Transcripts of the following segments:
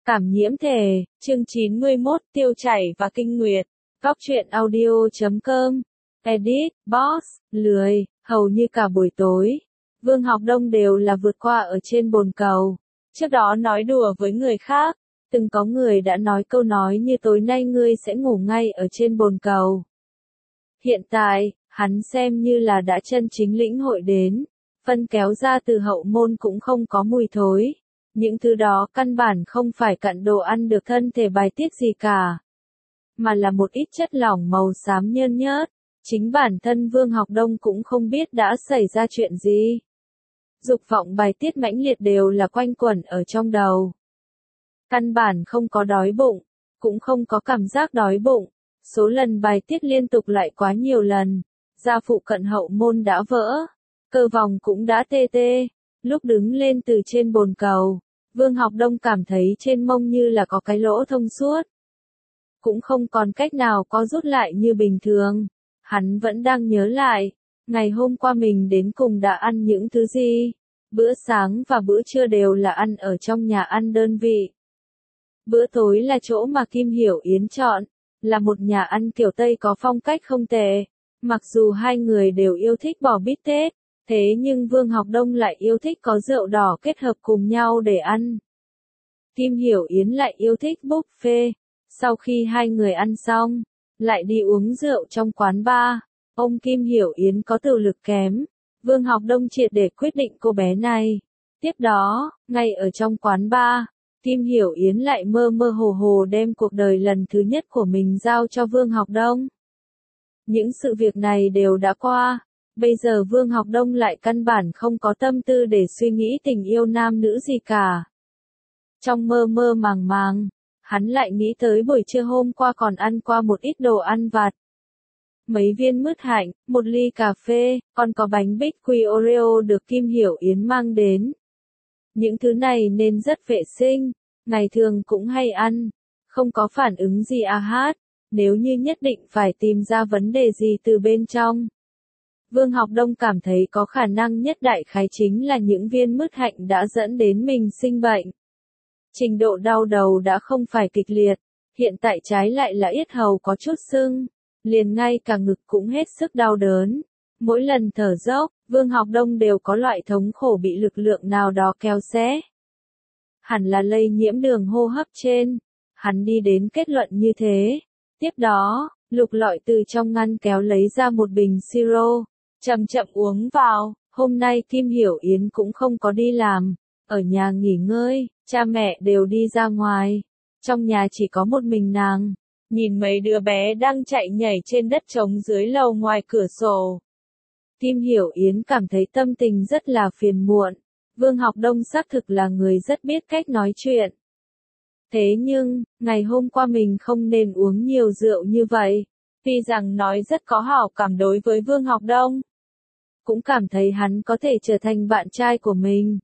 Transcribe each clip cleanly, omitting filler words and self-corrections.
Cảm nhiễm thể, chương 91, tiêu chảy và kinh nguyệt. Góc truyện audio.com. Edit, Boss, lười, hầu như cả buổi tối. Vương Học Đông đều là vượt qua ở trên bồn cầu. Trước đó nói đùa với người khác. Từng có người đã nói câu nói như tối nay ngươi sẽ ngủ ngay ở trên bồn cầu. Hiện tại, hắn xem như là đã chân chính lĩnh hội đến. Phân kéo ra từ hậu môn cũng không có mùi thối. Những thứ đó căn bản không phải cặn đồ ăn được thân thể bài tiết gì cả. Mà là một ít chất lỏng màu xám nhơn nhớt. Chính bản thân Vương Học Đông cũng không biết đã xảy ra chuyện gì. Dục vọng bài tiết mãnh liệt đều là quanh quẩn ở trong đầu. Căn bản không có đói bụng, cũng không có cảm giác đói bụng. Số lần bài tiết liên tục lại quá nhiều lần. Da phụ cận hậu môn đã vỡ. Cơ vòng cũng đã tê tê. Lúc đứng lên từ trên bồn cầu, Vương Học Đông cảm thấy trên mông như là có cái lỗ thông suốt. Cũng không còn cách nào có rút lại như bình thường. Hắn vẫn đang nhớ lại, ngày hôm qua mình đến cùng đã ăn những thứ gì. Bữa sáng và bữa trưa đều là ăn ở trong nhà ăn đơn vị. Bữa tối là chỗ mà Kim Hiểu Yến chọn, là một nhà ăn kiểu Tây có phong cách không tệ. Mặc dù hai người đều yêu thích bò bít tết, thế nhưng Vương Học Đông lại yêu thích có rượu đỏ kết hợp cùng nhau để ăn. Kim Hiểu Yến lại yêu thích buffet. Sau khi hai người ăn xong, lại đi uống rượu trong quán bar. Ông Kim Hiểu Yến có tự lực kém. Vương Học Đông triệt để quyết định cô bé này. Tiếp đó, ngay ở trong quán bar, Kim Hiểu Yến lại mơ mơ hồ hồ đem cuộc đời lần thứ nhất của mình giao cho Vương Học Đông. Những sự việc này đều đã qua. Bây giờ Vương Học Đông lại căn bản không có tâm tư để suy nghĩ tình yêu nam nữ gì cả. Trong mơ mơ màng màng, hắn lại nghĩ tới buổi trưa hôm qua còn ăn qua một ít đồ ăn vặt. Mấy viên mứt hạnh, một ly cà phê, còn có bánh bích quy Oreo được Kim Hiểu Yến mang đến. Những thứ này nên rất vệ sinh, ngày thường cũng hay ăn, không có phản ứng gì hát, nếu như nhất định phải tìm ra vấn đề gì từ bên trong. Vương Học Đông cảm thấy có khả năng nhất đại khái chính là những viên mứt hạnh đã dẫn đến mình sinh bệnh. Trình độ đau đầu đã không phải kịch liệt, hiện tại trái lại là yết hầu có chút sưng, liền ngay cả ngực cũng hết sức đau đớn. Mỗi lần thở dốc, Vương Học Đông đều có loại thống khổ bị lực lượng nào đó kéo xé. Hẳn là lây nhiễm đường hô hấp trên. Hắn đi đến kết luận như thế. Tiếp đó, lục lọi từ trong ngăn kéo lấy ra một bình siro, chậm chậm uống vào. Hôm nay Kim Hiểu Yến cũng không có đi làm, ở nhà nghỉ ngơi, cha mẹ đều đi ra ngoài. Trong nhà chỉ có một mình nàng, nhìn mấy đứa bé đang chạy nhảy trên đất trống dưới lầu ngoài cửa sổ. Kim Hiểu Yến cảm thấy tâm tình rất là phiền muộn. Vương Học Đông xác thực là người rất biết cách nói chuyện. Thế nhưng, ngày hôm qua mình không nên uống nhiều rượu như vậy. Tuy rằng nói rất có hảo cảm đối với Vương Học Đông, cũng cảm thấy hắn có thể trở thành bạn trai của mình.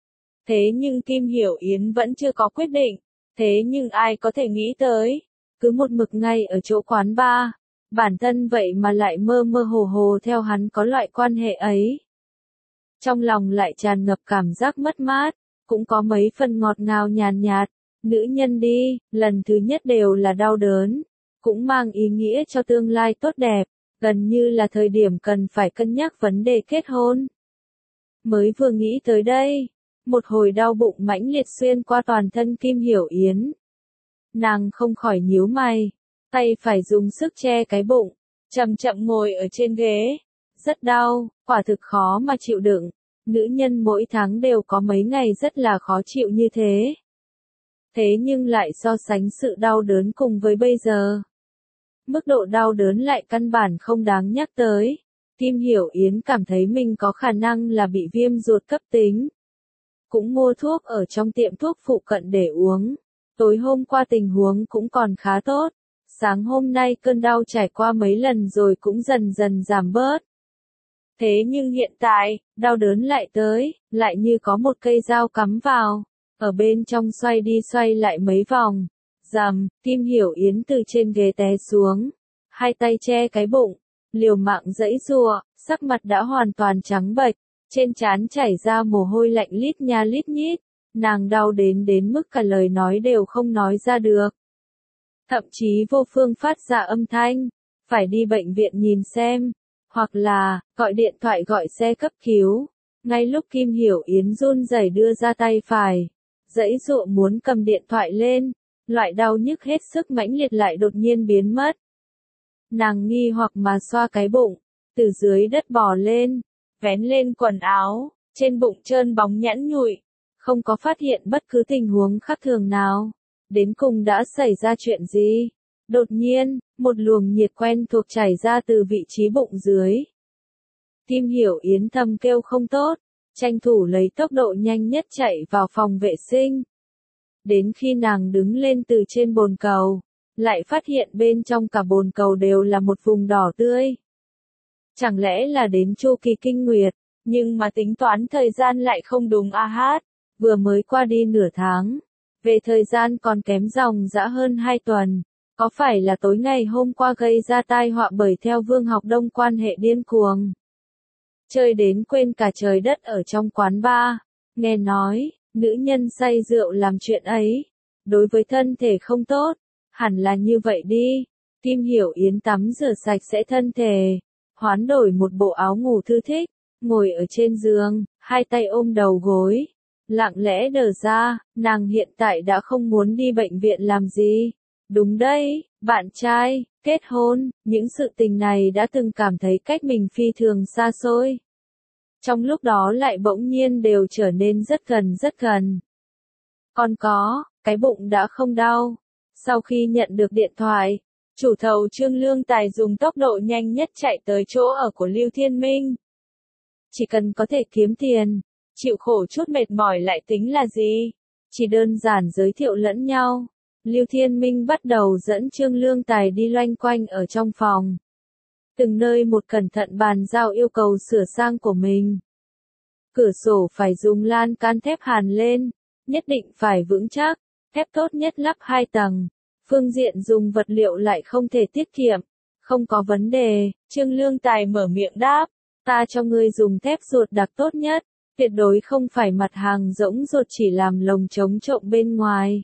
Thế nhưng Kim Hiểu Yến vẫn chưa có quyết định. Thế nhưng ai có thể nghĩ tới, cứ một mực ngay ở chỗ quán bar, bản thân vậy mà lại mơ mơ hồ hồ theo hắn có loại quan hệ ấy. Trong lòng lại tràn ngập cảm giác mất mát, cũng có mấy phần ngọt ngào nhàn nhạt. Nữ nhân đi, lần thứ nhất đều là đau đớn, cũng mang ý nghĩa cho tương lai tốt đẹp, gần như là thời điểm cần phải cân nhắc vấn đề kết hôn. Mới vừa nghĩ tới đây, một hồi đau bụng mãnh liệt xuyên qua toàn thân Kim Hiểu Yến. Nàng không khỏi nhíu mày, tay phải dùng sức che cái bụng, chậm chậm ngồi ở trên ghế. Rất đau, quả thực khó mà chịu đựng. Nữ nhân mỗi tháng đều có mấy ngày rất là khó chịu như thế. Thế nhưng lại so sánh sự đau đớn cùng với bây giờ, mức độ đau đớn lại căn bản không đáng nhắc tới. Kim Hiểu Yến cảm thấy mình có khả năng là bị viêm ruột cấp tính. Cũng mua thuốc ở trong tiệm thuốc phụ cận để uống. Tối hôm qua tình huống cũng còn khá tốt. Sáng hôm nay cơn đau trải qua mấy lần rồi cũng dần dần giảm bớt. Thế nhưng hiện tại, đau đớn lại tới, lại như có một cây dao cắm vào. Ở bên trong xoay đi xoay lại mấy vòng. Rầm, Kim Hiểu Yến từ trên ghế té xuống. Hai tay che cái bụng, liều mạng giãy giụa, sắc mặt đã hoàn toàn trắng bệch. Trên trán chảy ra mồ hôi lạnh lít nha lít nhít. nàng đau đến mức cả lời nói đều không nói ra được. Thậm chí vô phương phát ra âm thanh, phải đi bệnh viện nhìn xem, hoặc là, gọi điện thoại gọi xe cấp cứu. Ngay lúc Kim Hiểu Yến run rẩy đưa ra tay phải, giãy giụa muốn cầm điện thoại lên, loại đau nhức hết sức mãnh liệt lại đột nhiên biến mất. Nàng nghi hoặc mà xoa cái bụng, từ dưới đất bò lên, vén lên quần áo, trên bụng trơn bóng nhẵn nhụi, không có phát hiện bất cứ tình huống khác thường nào. Đến cùng đã xảy ra chuyện gì? Đột nhiên, một luồng nhiệt quen thuộc chảy ra từ vị trí bụng dưới. Kim Hiểu Yến thầm kêu không tốt, tranh thủ lấy tốc độ nhanh nhất chạy vào phòng vệ sinh. Đến khi nàng đứng lên từ trên bồn cầu, lại phát hiện bên trong cả bồn cầu đều là một vùng đỏ tươi. Chẳng lẽ là đến chu kỳ kinh nguyệt, nhưng mà tính toán thời gian lại không đúng a hát, vừa mới qua đi nửa tháng. Về thời gian còn kém dòng dã hơn 2 tuần, có phải là tối ngày hôm qua gây ra tai họa bởi theo Vương Học Đông quan hệ điên cuồng. Chơi đến quên cả trời đất ở trong quán bar, nghe nói, nữ nhân say rượu làm chuyện ấy, đối với thân thể không tốt, hẳn là như vậy đi. Kim Hiểu Yến tắm rửa sạch sẽ thân thể, hoán đổi một bộ áo ngủ thư thích, ngồi ở trên giường, hai tay ôm đầu gối. Lặng lẽ đờ ra, nàng hiện tại đã không muốn đi bệnh viện làm gì. Đúng đấy, bạn trai, kết hôn, những sự tình này đã từng cảm thấy cách mình phi thường xa xôi. Trong lúc đó lại bỗng nhiên đều trở nên rất gần. Còn có, cái bụng đã không đau. Sau khi nhận được điện thoại, chủ thầu Trương Lương Tài dùng tốc độ nhanh nhất chạy tới chỗ ở của Lưu Thiên Minh. Chỉ cần có thể kiếm tiền, chịu khổ chút mệt mỏi lại tính là gì? Chỉ đơn giản giới thiệu lẫn nhau. Lưu Thiên Minh bắt đầu dẫn Trương Lương Tài đi loanh quanh ở trong phòng. Từng nơi một cẩn thận bàn giao yêu cầu sửa sang của mình. Cửa sổ phải dùng lan can thép hàn lên, nhất định phải vững chắc, thép tốt nhất lắp 2 tầng. Phương diện dùng vật liệu lại không thể tiết kiệm. Không có vấn đề, Trương Lương Tài mở miệng đáp, ta cho ngươi dùng thép ruột đặc tốt nhất. Tuyệt đối không phải mặt hàng rỗng ruột chỉ làm lồng chống trộm bên ngoài.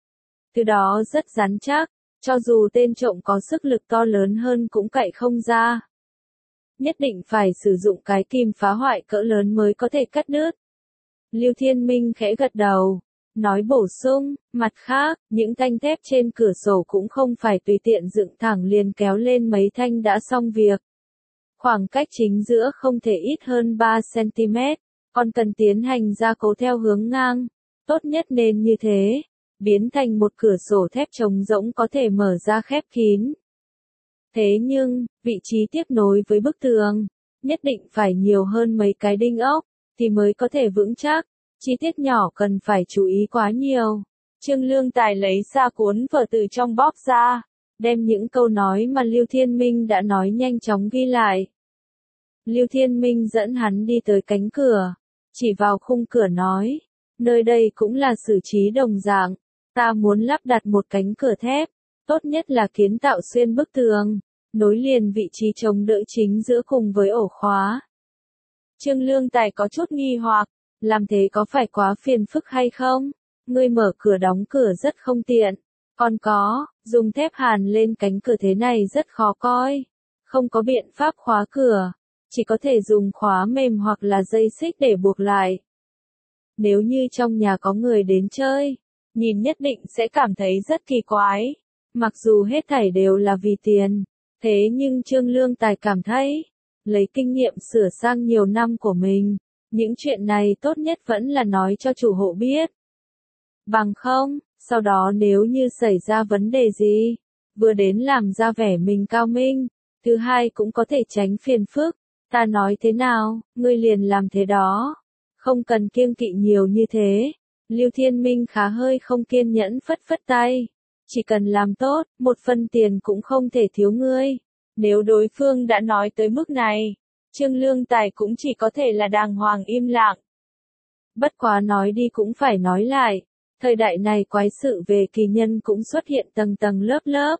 Từ đó rất rắn chắc, cho dù tên trộm có sức lực to lớn hơn cũng cậy không ra. Nhất định phải sử dụng cái kìm phá hoại cỡ lớn mới có thể cắt đứt. Lưu Thiên Minh khẽ gật đầu, nói bổ sung, mặt khác, những thanh thép trên cửa sổ cũng không phải tùy tiện dựng thẳng liền kéo lên mấy thanh đã xong việc. Khoảng cách chính giữa không thể ít hơn 3 cm. Còn cần tiến hành gia cố theo hướng ngang, tốt nhất nên như thế, biến thành một cửa sổ thép trống rỗng có thể mở ra khép kín. Thế nhưng, vị trí tiếp nối với bức tường, nhất định phải nhiều hơn mấy cái đinh ốc, thì mới có thể vững chắc, chi tiết nhỏ cần phải chú ý quá nhiều. Trương Lương Tài lấy ra cuốn vở từ trong bóp ra, đem những câu nói mà Lưu Thiên Minh đã nói nhanh chóng ghi lại. Lưu Thiên Minh dẫn hắn đi tới cánh cửa, chỉ vào khung cửa nói, nơi đây cũng là xử trí đồng dạng, ta muốn lắp đặt một cánh cửa thép, tốt nhất là kiến tạo xuyên bức tường, nối liền vị trí chống đỡ chính giữa cùng với ổ khóa. Trương Lương Tài có chút nghi hoặc, làm thế có phải quá phiền phức hay không? Ngươi mở cửa đóng cửa rất không tiện, còn có, dùng thép hàn lên cánh cửa thế này rất khó coi, không có biện pháp khóa cửa. Chỉ có thể dùng khóa mềm hoặc là dây xích để buộc lại. Nếu như trong nhà có người đến chơi, nhìn nhất định sẽ cảm thấy rất kỳ quái. Mặc dù hết thảy đều là vì tiền, thế nhưng Trương Lương Tài cảm thấy, lấy kinh nghiệm sửa sang nhiều năm của mình, những chuyện này tốt nhất vẫn là nói cho chủ hộ biết. Bằng không, sau đó nếu như xảy ra vấn đề gì, vừa đến làm ra vẻ mình cao minh, thứ hai cũng có thể tránh phiền phức. Ta nói thế nào, ngươi liền làm thế đó. Không cần kiêng kỵ nhiều như thế. Lưu Thiên Minh khá hơi không kiên nhẫn phất phất tay. Chỉ cần làm tốt, một phân tiền cũng không thể thiếu ngươi. Nếu đối phương đã nói tới mức này, Trương Lương Tài cũng chỉ có thể là đàng hoàng im lặng. Bất quá nói đi cũng phải nói lại. Thời đại này quái sự về kỳ nhân cũng xuất hiện tầng tầng lớp lớp.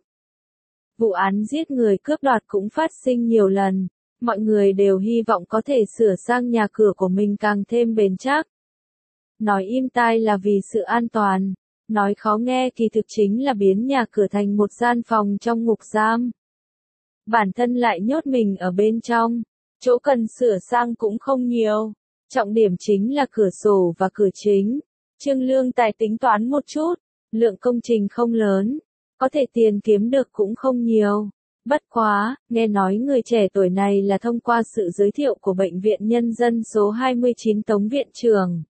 Vụ án giết người cướp đoạt cũng phát sinh nhiều lần. Mọi người đều hy vọng có thể sửa sang nhà cửa của mình càng thêm bền chắc. Nói im tai là vì sự an toàn. Nói khó nghe kỳ thực chính là biến nhà cửa thành một gian phòng trong ngục giam. Bản thân lại nhốt mình ở bên trong. Chỗ cần sửa sang cũng không nhiều. Trọng điểm chính là cửa sổ và cửa chính. Trương Lương Tài tính toán một chút. Lượng công trình không lớn. Có thể tiền kiếm được cũng không nhiều. Bất quá, nghe nói người trẻ tuổi này là thông qua sự giới thiệu của Bệnh viện Nhân dân số 29 Tống Viện Trưởng.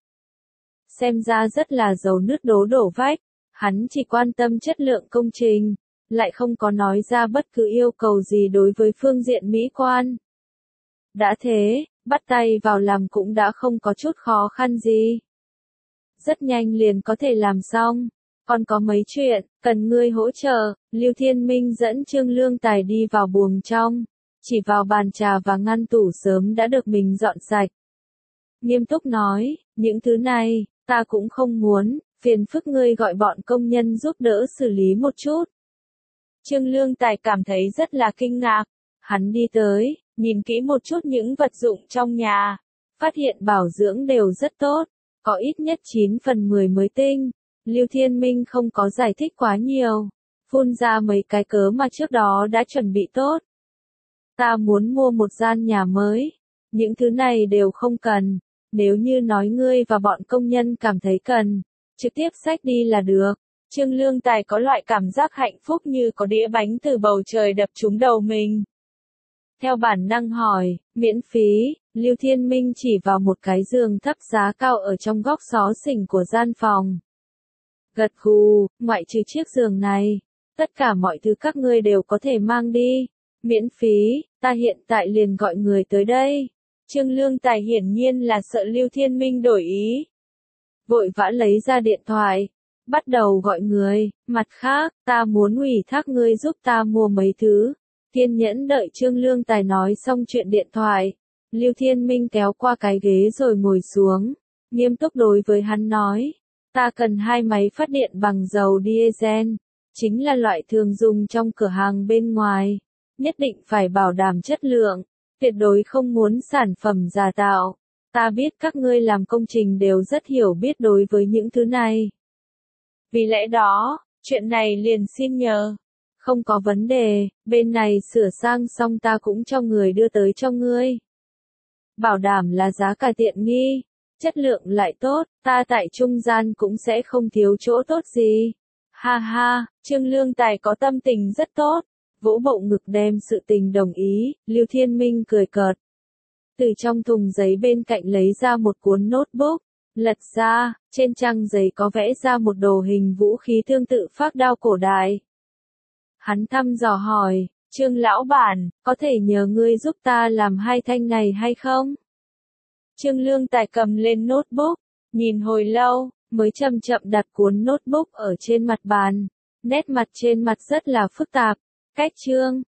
Xem ra rất là giàu nứt đố đổ vách. Hắn chỉ quan tâm chất lượng công trình, lại không có nói ra bất cứ yêu cầu gì đối với phương diện mỹ quan. Đã thế, bắt tay vào làm cũng đã không có chút khó khăn gì. Rất nhanh liền có thể làm xong. Còn có mấy chuyện, cần ngươi hỗ trợ. Lưu Thiên Minh dẫn Trương Lương Tài đi vào buồng trong. Chỉ vào bàn trà và ngăn tủ sớm đã được mình dọn sạch. Nghiêm túc nói, những thứ này, ta cũng không muốn, phiền phức ngươi gọi bọn công nhân giúp đỡ xử lý một chút. Trương Lương Tài cảm thấy rất là kinh ngạc. Hắn đi tới, nhìn kỹ một chút những vật dụng trong nhà. Phát hiện bảo dưỡng đều rất tốt, có ít nhất 9 phần 10 mới tinh. Lưu Thiên Minh không có giải thích quá nhiều, phun ra mấy cái cớ mà trước đó đã chuẩn bị tốt. Ta muốn mua một gian nhà mới, những thứ này đều không cần, nếu như nói ngươi và bọn công nhân cảm thấy cần, trực tiếp xách đi là được. Trương Lương Tài có loại cảm giác hạnh phúc như có đĩa bánh từ bầu trời đập trúng đầu mình. Theo bản năng hỏi, miễn phí, Lưu Thiên Minh chỉ vào một cái giường thấp giá cao ở trong góc xó xỉnh của gian phòng. Gật gù, ngoại trừ chiếc giường này, tất cả mọi thứ các ngươi đều có thể mang đi. Miễn phí, ta hiện tại liền gọi người tới đây. Trương Lương Tài hiển nhiên là sợ Lưu Thiên Minh đổi ý. Vội vã lấy ra điện thoại, bắt đầu gọi người. Mặt khác, ta muốn ủy thác ngươi giúp ta mua mấy thứ. Kiên nhẫn đợi Trương Lương Tài nói xong chuyện điện thoại. Lưu Thiên Minh kéo qua cái ghế rồi ngồi xuống. Nghiêm túc đối với hắn nói. Ta cần 2 máy phát điện bằng dầu diesel, chính là loại thường dùng trong cửa hàng bên ngoài, nhất định phải bảo đảm chất lượng, tuyệt đối không muốn sản phẩm giả tạo. Ta biết các ngươi làm công trình đều rất hiểu biết đối với những thứ này. Vì lẽ đó, chuyện này liền xin nhờ. Không có vấn đề, bên này sửa sang xong ta cũng cho người đưa tới cho ngươi. Bảo đảm là giá cả tiện nghi. Chất lượng lại tốt, ta tại trung gian cũng sẽ không thiếu chỗ tốt gì. Ha ha, Trương Lương Tài có tâm tình rất tốt. Vỗ bộ ngực đem sự tình đồng ý, Lưu Thiên Minh cười cợt. Từ trong thùng giấy bên cạnh lấy ra một cuốn notebook, lật ra, trên trang giấy có vẽ ra một đồ hình vũ khí tương tự phác đao cổ đại. Hắn thăm dò hỏi, Trương lão bản, có thể nhờ ngươi giúp ta làm 2 thanh này hay không? Trương Lương Tài cầm lên notebook, nhìn hồi lâu, mới chậm chậm đặt cuốn notebook ở trên mặt bàn. Nét mặt trên mặt rất là phức tạp. Cách Trương,